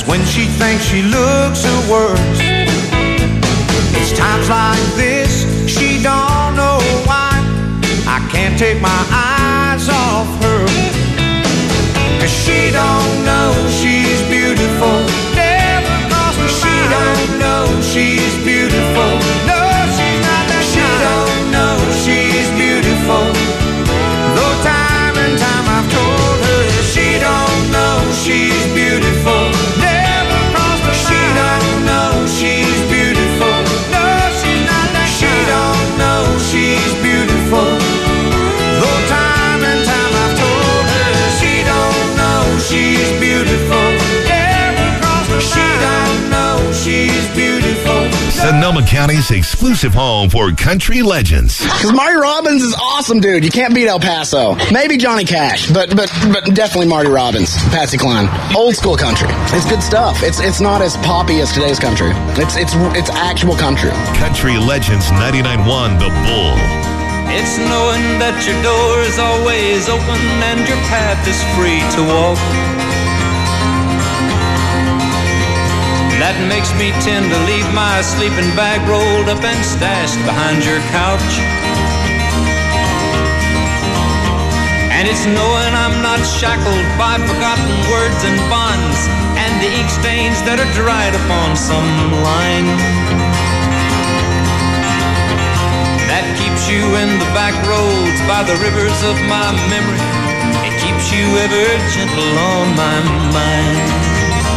That's when she thinks she looks her worst. It's times like this, she don't know why I can't take my eyes off her. 'Cause she don't know she's beautiful. Never crossed my mind. She don't know she's beautiful. No, she's not that kind. She don't know she's beautiful. Though time and time I've told her she don't know she's beautiful. Never crossed my mind. She don't know she's beautiful. No, she's not that kind. She don't know she's beautiful. Though time and time I've told her she don't know she's beautiful. Never crossed my mind. She don't know she's beautiful. Sonoma County's exclusive home for country legends. Because Marty Robbins is awesome, dude. You can't beat El Paso. Maybe Johnny Cash, but definitely Marty Robbins, Patsy Cline. Old school country. It's good stuff. It's not as poppy as today's country. It's actual country. Country Legends 99.1 The Bull. It's knowing that your door is always open and your path is free to walk. That makes me tend to leave my sleeping bag rolled up and stashed behind your couch. And it's knowing I'm not shackled by forgotten words and bonds and the ink stains that are dried upon some line. That keeps you in the back roads by the rivers of my memory. It keeps you ever gentle on my mind.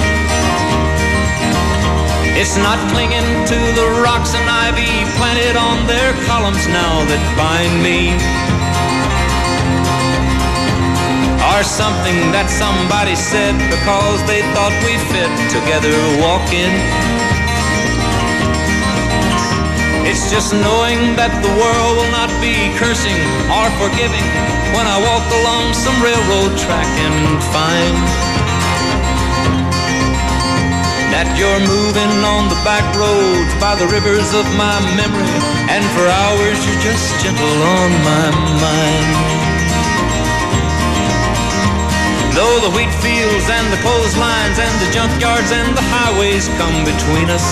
It's not clinging to the rocks and ivy planted on their columns now that bind me, or something that somebody said because they thought we fit together walking. It's just knowing that the world will not be cursing or forgiving when I walk along some railroad track and find that you're moving on the back roads by the rivers of my memory, and for hours you're just gentle on my mind. Though the wheat fields and the clotheslines and the junkyards and the highways come between us,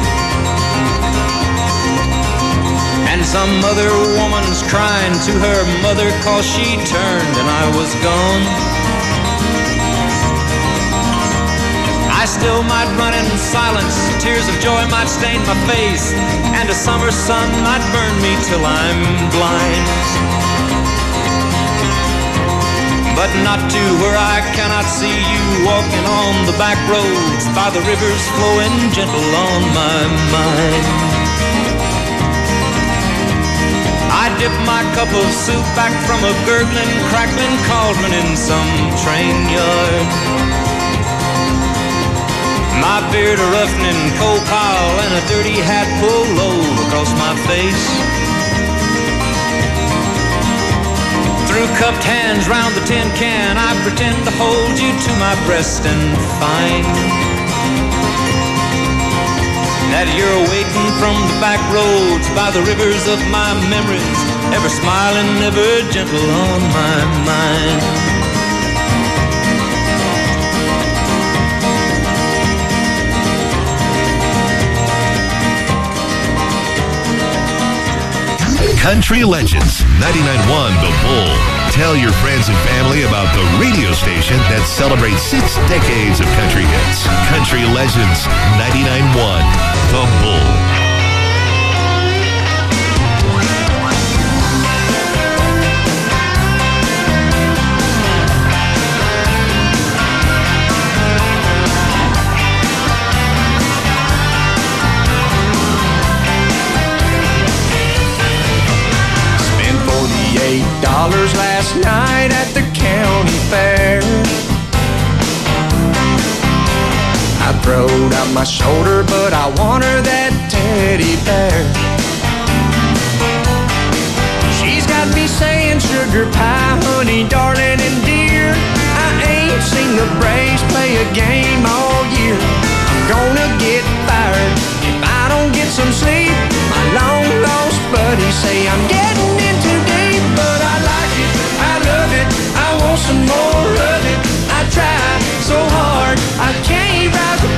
and some other woman's crying to her mother 'cause she turned and I was gone, I still might run in silence, tears of joy might stain my face, and a summer sun might burn me till I'm blind. But not to where I cannot see you walking on the back roads by the rivers flowing gentle on my mind. I dip my cup of soup back from a gurgling, crackling cauldron in some train yard. My beard a roughening coal pile and a dirty hat pulled low across my face. Through cupped hands round the tin can, I pretend to hold you to my breast and find that you're waiting from the back roads by the rivers of my memories, ever smiling, ever gentle on my mind. Country Legends 99.1 The Bull. Tell your friends and family about the radio station that celebrates 6 decades of country hits. Country Legends 99.1 The Bull. $8 last night at the county fair. I throwed out my shoulder, but I want her that teddy bear. She's got me saying sugar pie, honey, darling, and dear. I ain't seen the Braves play a game all year. I'm gonna get fired if I don't get some sleep. My long lost buddies say I'm getting in too deep, but I like it, I love it, I want some more of it. I try so hard, I can't rise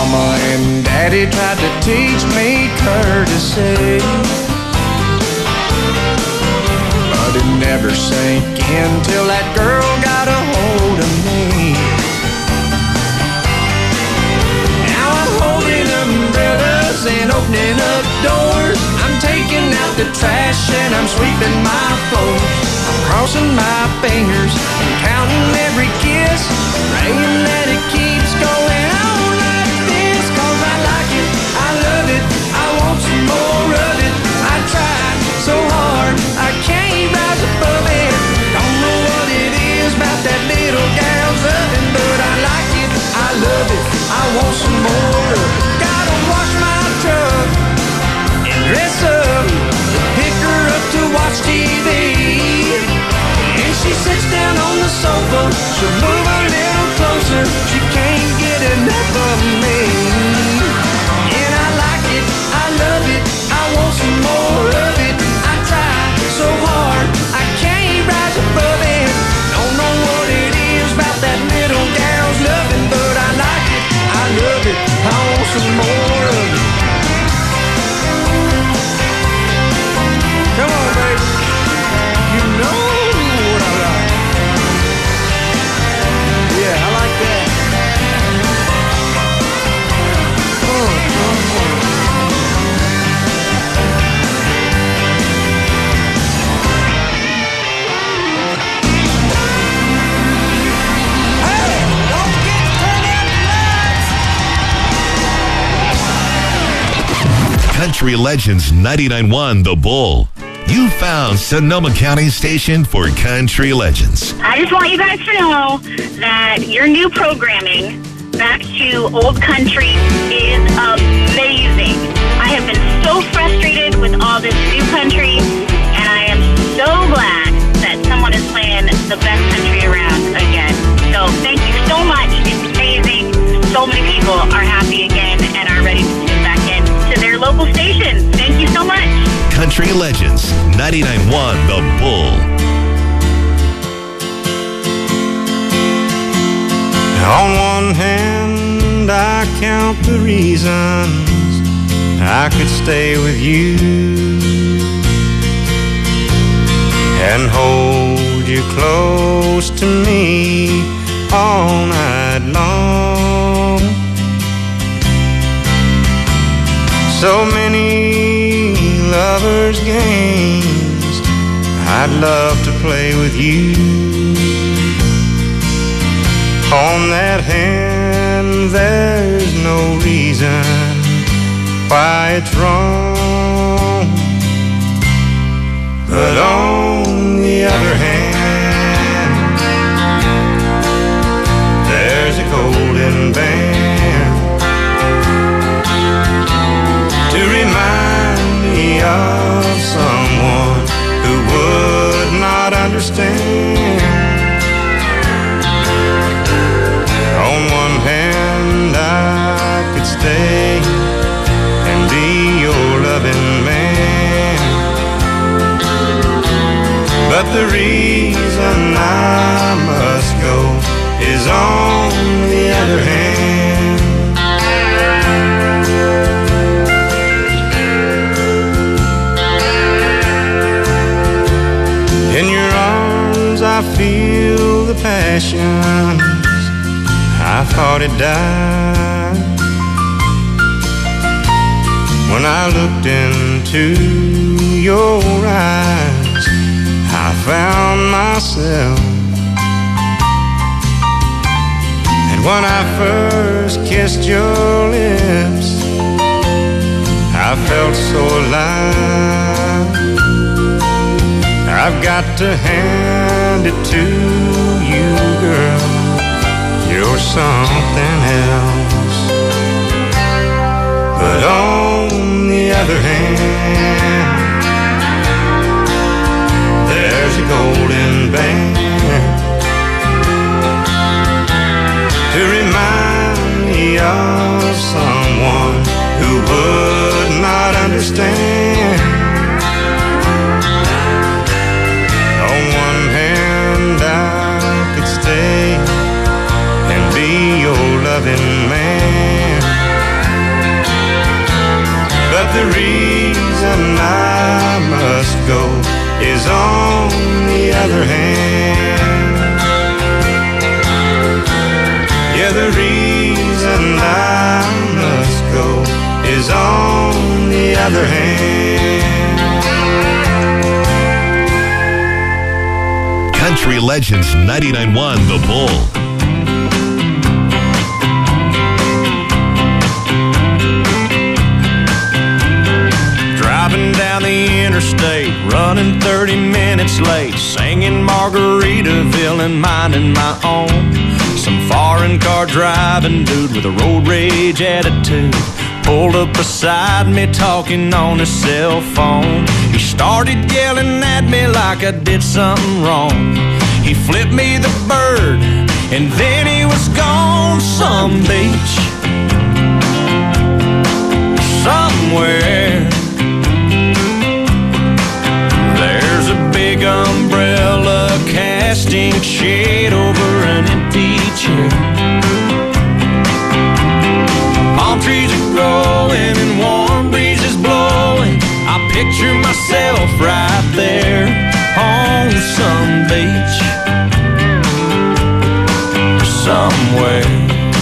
Mama and Daddy tried to teach me courtesy, but it never sank in till that girl got a hold of me. Now I'm holding umbrellas and opening up doors. I'm taking out the trash and I'm sweeping my floors. I'm crossing my fingers and counting every kiss, praying that it keeps going on like this. 'Cause I like it, I love it, I want some more of it. I tried so hard, I can't rise above it. Don't know what it is about that little gal's oven, but I like it, I love it, I want some more of it. Gotta wash my truck and dress up, pick her up to watch TV. And she sits down on the sofa, she'll move a little closer, she can't get enough of me. And I like it, I love it, I want some more of it. I try so hard, I can't rise above it. Don't know what it is about that little gal's loving, but I like it, I love it, I want some more of it. Come on, baby, you know what I like. Yeah, I like that. Country Legends 99.1 The Bull. You found Sonoma County's station for Country Legends. I just want you guys to know that your new programming back to old country is amazing. I have been so frustrated with all this new country, and I am so glad that someone is playing the best country around again. So thank you so much. It's amazing. So many people are happy again and are ready to tune back in to their local station. Thank you so much. Country Legends 99.1 The Bull. On one hand, I count the reasons I could stay with you and hold you close to me all night long. So many lovers' games I'd love to play with you. On that hand, there's no reason why it's wrong. But on the other hand, there's a golden band to remind me of someone who would not understand. On one hand, I could stay and be your loving man, but the reason I must go is on the other hand. In your arms I feel the passions I thought it died. When I looked into your eyes, I found myself. And when I first kissed your lips, I felt so alive. I've got to hand it to you, girl, you're something else. But on the other hand, there's a golden band to remind me of someone who would not understand. On one hand, I could stay and be your loving man, other hand. Country Legends 99.1 The Bull. Driving down the interstate, running 30 minutes late, singing Margaritaville and minding my own. Some foreign car driving dude with a road rage attitude pulled up beside me talking on his cell phone. He started yelling at me like I did something wrong. He flipped me the bird and then he was gone. Some beach somewhere, there's a big umbrella casting shade over an empty chair. Palm trees are growing and warm breezes blowing. I picture myself right there on some beach somewhere.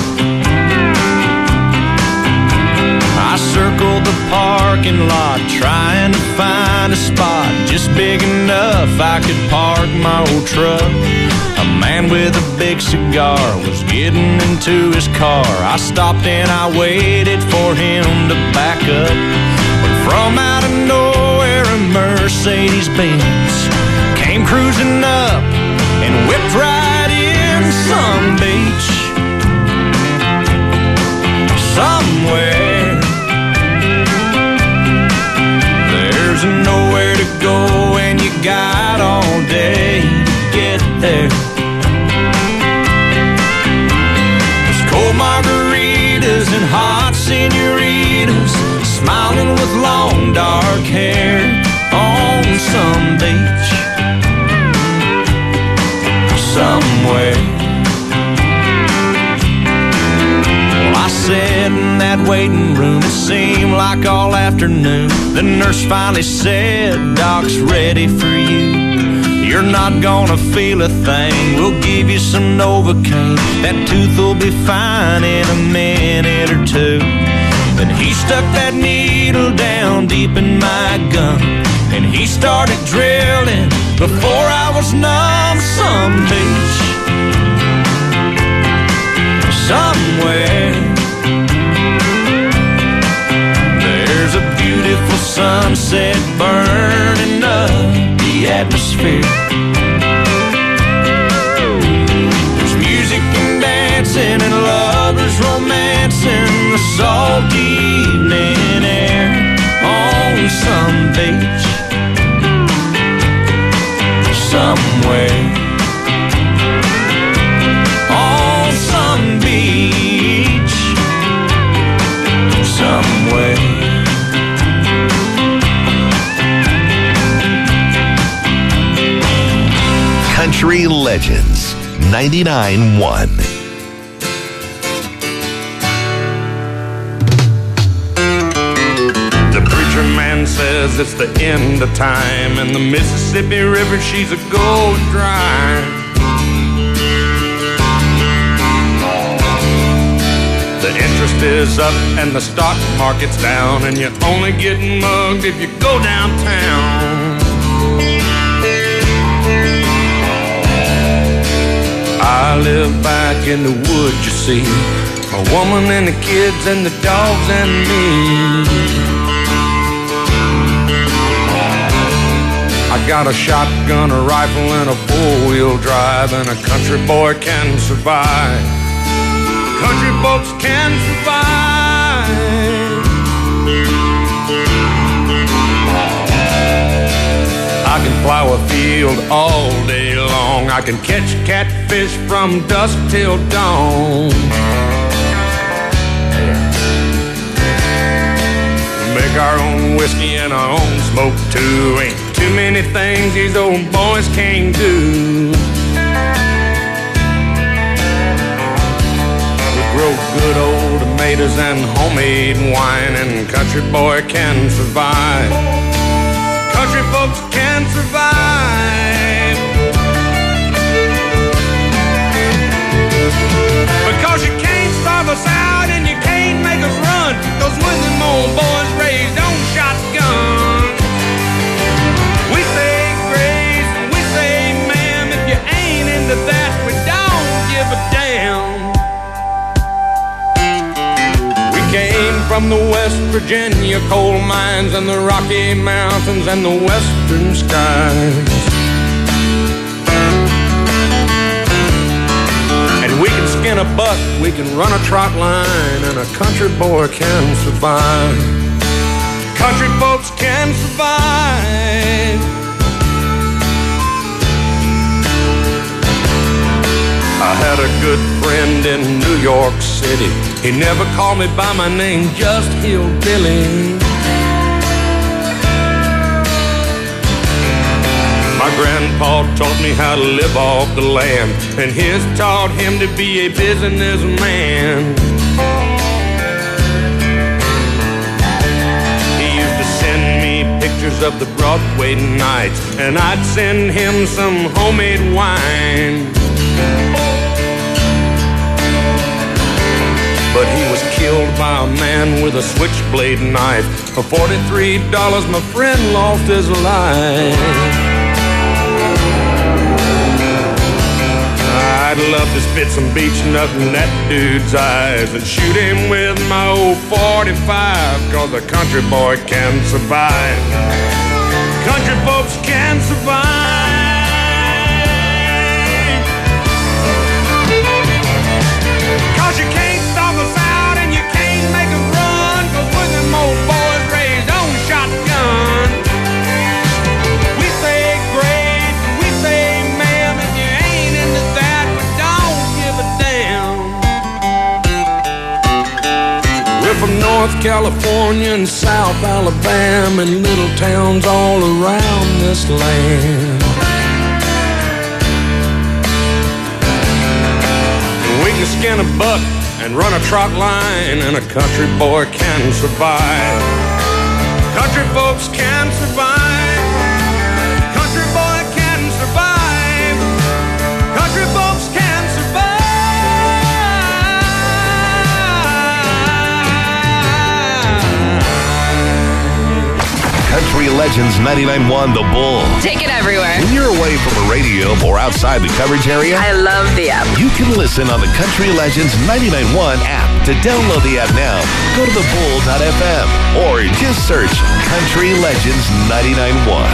I circled the parking lot trying to find a spot just big enough I could park my old truck. A man with a big cigar was getting into his car. I stopped and I waited for him to back up. When from out of nowhere a Mercedes-Benz came cruising up and whipped right in. Some beach somewhere, there's nowhere to go and you got all day to get there. There's cold margaritas and hot senoritas smiling with long dark hair on some beach somewhere. I sat in that waiting room, it seemed like all afternoon. The nurse finally said, Doc's ready for you. You're not gonna feel a thing, we'll give you some Novocaine. That tooth will be fine in a minute or two. Then he stuck that needle down deep in my gum and he started drilling before I was numb. Some beach somewhere, there's a beautiful sunset burning up the atmosphere. There's music and dancing and lovers romancing the salty evening air on some beach somewhere. On some beach somewhere. Country Legends 99.1. The preacher man says it's the end of time and the Mississippi River, she's a gold dry. The interest is up and the stock market's down and you're only getting mugged if you go downtown. I live back in the woods, you see, a woman and the kids and the dogs and me. I got a shotgun, a rifle, and a four-wheel drive, and a country boy can survive. Country folks can survive. I can plow a field all day long. I can catch catfish from dusk till dawn. Make our own whiskey and our own smoke too. Ain't too many things these old boys can't do. We grow good old tomatoes and homemade wine, and country boy can survive. Country folks can survive. Because you starve us out and you can't make us run. 'Cause when them old boys raised on shotguns, West Virginia coal mines and the Rocky Mountains and the western skies. And we can skin a buck, we can run a trot line, and a country boy can survive. Country folks can survive. I had a good friend in New York City. He never called me by my name, just Hillbilly. My grandpa taught me how to live off the land, and his taught him to be a businessman. He used to send me pictures of the Broadway nights, and I'd send him some homemade wine. But he was killed by a man with a switchblade knife. For $43, my friend lost his life. I'd love to spit some beach nut in that dude's eyes and shoot him with my old 45, 'cause a country boy can survive. Country folks can survive. You can't stop us out and you can't make us run, 'cause we're them old boys raised on shotgun. We say great, we say ma'am, if you ain't into that, we don't give a damn. We're from North California and South Alabama and little towns all around this land. We can skin a buck and run a trot line, and a country boy can survive. Country folks can survive. Country boy can survive. Country folks can survive. Country Legends 99.1 The Bull. Take it everywhere. When you're away from a radio or outside the coverage area, I love the app. you can listen on the Country Legends 99.1 app. To download the app now, go to thebull.fm or just search Country Legends 99.1.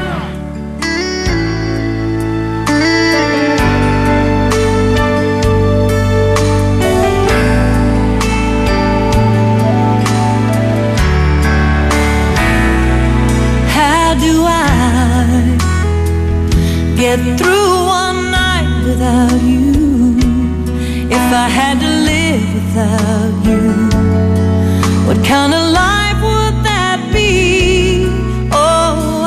Get through one night without you. If I had to live without you, what kind of life would that be? Oh,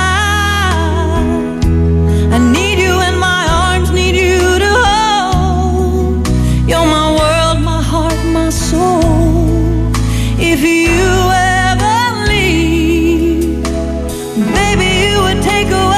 I need you in my arms, need you to hold. You're my world, my heart, my soul. If you ever leave, baby, you would take away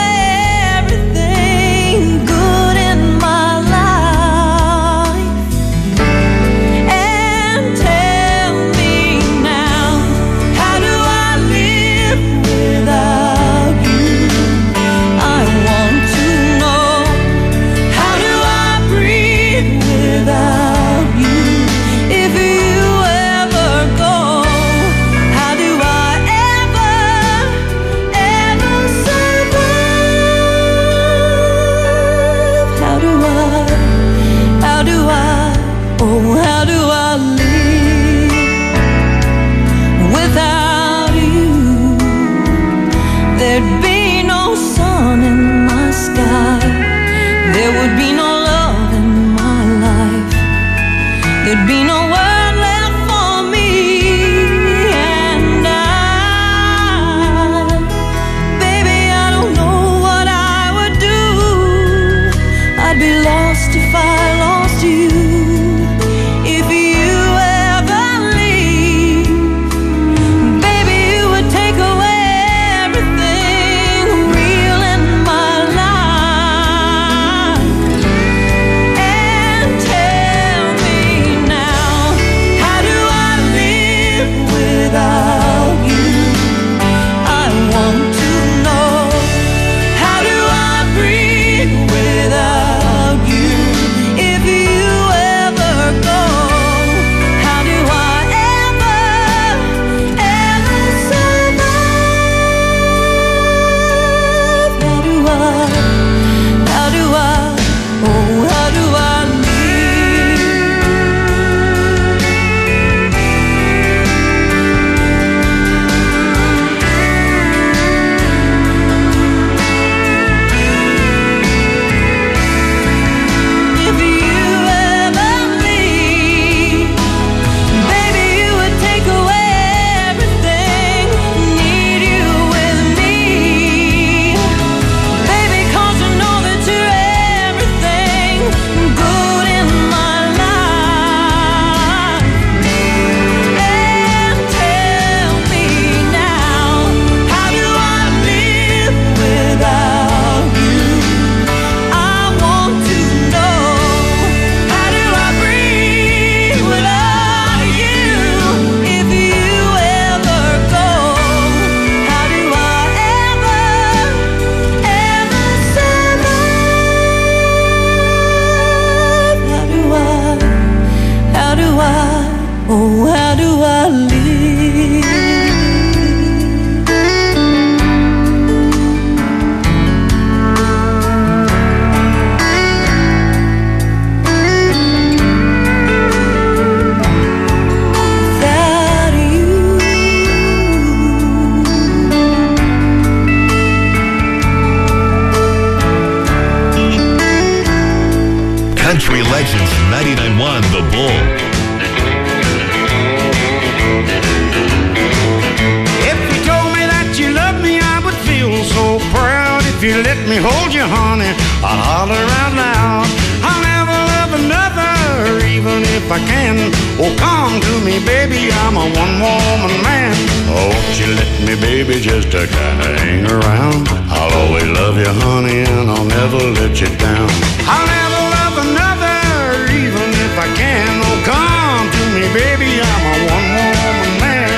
everything 99.1 The Bull. If you told me that you loved me, I would feel so proud. If you let me hold you, honey, I'll holler out loud. I'll never love another, even if I can. Oh, come to me, baby, I'm a one-woman man. Oh, won't you let me, baby, just to kind of hang around. I'll always love you, honey, and I'll never let you down. I'll never love another, even if I can. Oh, come to me, baby, I'm a one-woman man.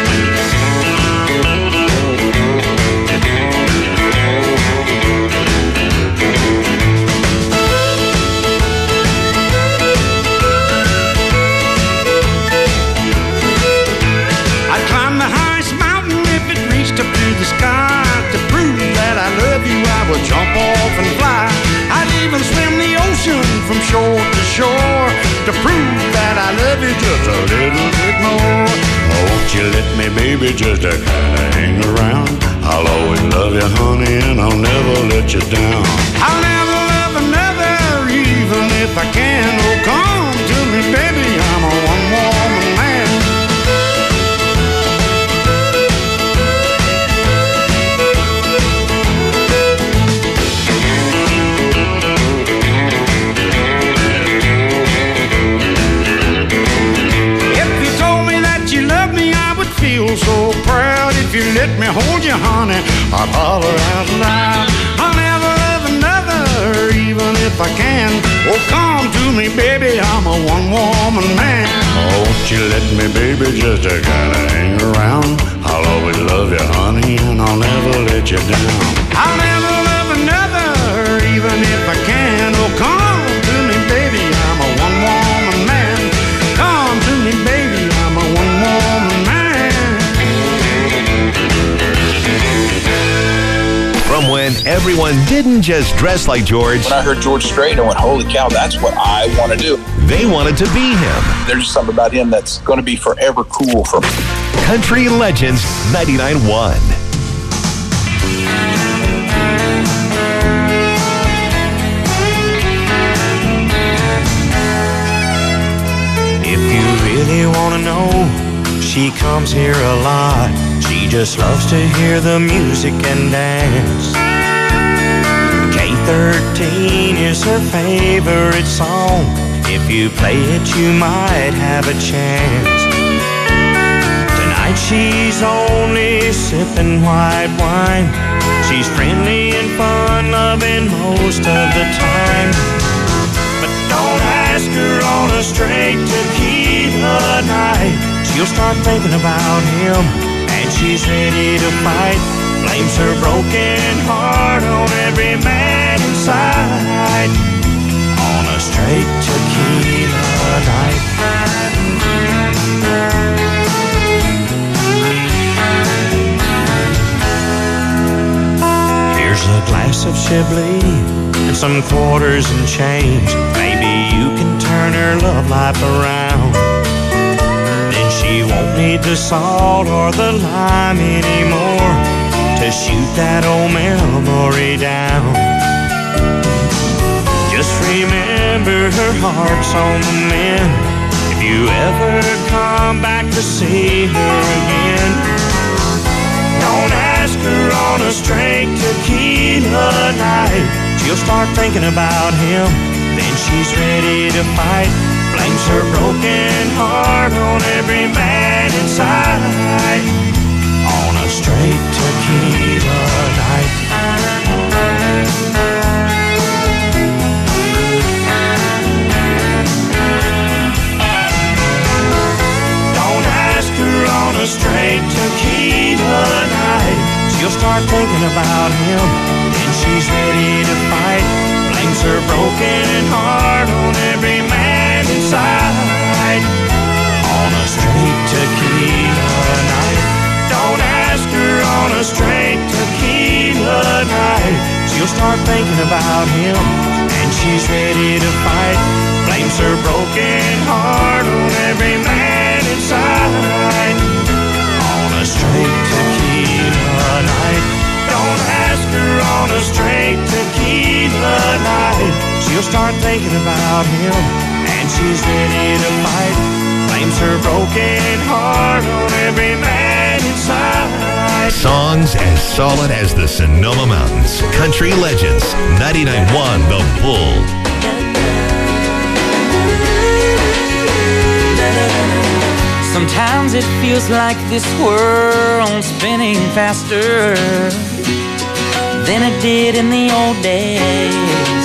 I'd climb the highest mountain if it reached up to the sky. To prove that I love you, I would jump off and fly. I'd even swim the ocean from shore to shore to prove that I love you just a little bit more. Oh, won't you let me, baby, just to kind of hang around. I'll always love you, honey, and I'll never let you down. I'll never love another, even if I can. Oh, come to me, baby, I'm a one-woman man. Feel so proud if you let me hold you, honey. I'll holler out loud. I'll never love another, even if I can. Oh, come to me, baby, I'm a one-woman man. Oh, won't you let me, baby, just to kind of hang around. I'll always love you, honey, and I'll never let you down. I'll never love another, even if I can. Oh, come to me, baby, I'm a one-woman man. Come to me, baby, I'm a one-woman man. From when everyone didn't just dress like George. When I heard George Strait, I went, holy cow, that's what I want to do. They wanted to be him. There's just something about him that's going to be forever cool for me. Country Legends 99.1. If you really want to know, she comes here a lot. She just loves to hear the music and dance. K13 is her favorite song. If you play it, you might have a chance. Tonight she's only sipping white wine. She's friendly and fun-loving most of the time. But don't ask her on a straight tequila night. She'll start thinking about him, and she's ready to fight. Blames her broken heart on every man inside. On a straight tequila night. Here's a glass of Chablis and some quarters and change. Maybe you can turn her love life around. Then she won't need the salt or the lime anymore to shoot that old memory down. Just remember her heart's on the mend. If you ever come back to see her again, don't ask her on a straight tequila night. She'll start thinking about him, then she's ready to fight. Blames her broken heart on every man inside. On a straight tequila night. Don't ask her on a straight tequila night. She'll start thinking about him, then she's ready to fight. Blames her broken heart on every man inside. On a straight tequila night. Don't ask her on a straight tequila night. She'll start thinking about him, and she's ready to fight. Blames her broken heart on every man inside. On a straight tequila night. Don't ask her on a straight tequila night. She'll start thinking about him, and she's ready to fight. Blames her broken heart on every man inside. Songs as solid as the Sonoma Mountains. Country Legends, 99.1 The Bull. Sometimes it feels like this world's spinning faster than it did in the old days.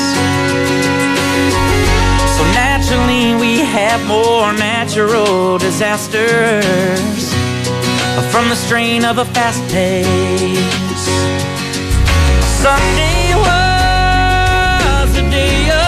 So naturally we have more natural disasters from the strain of a fast pace. Sunday was a day of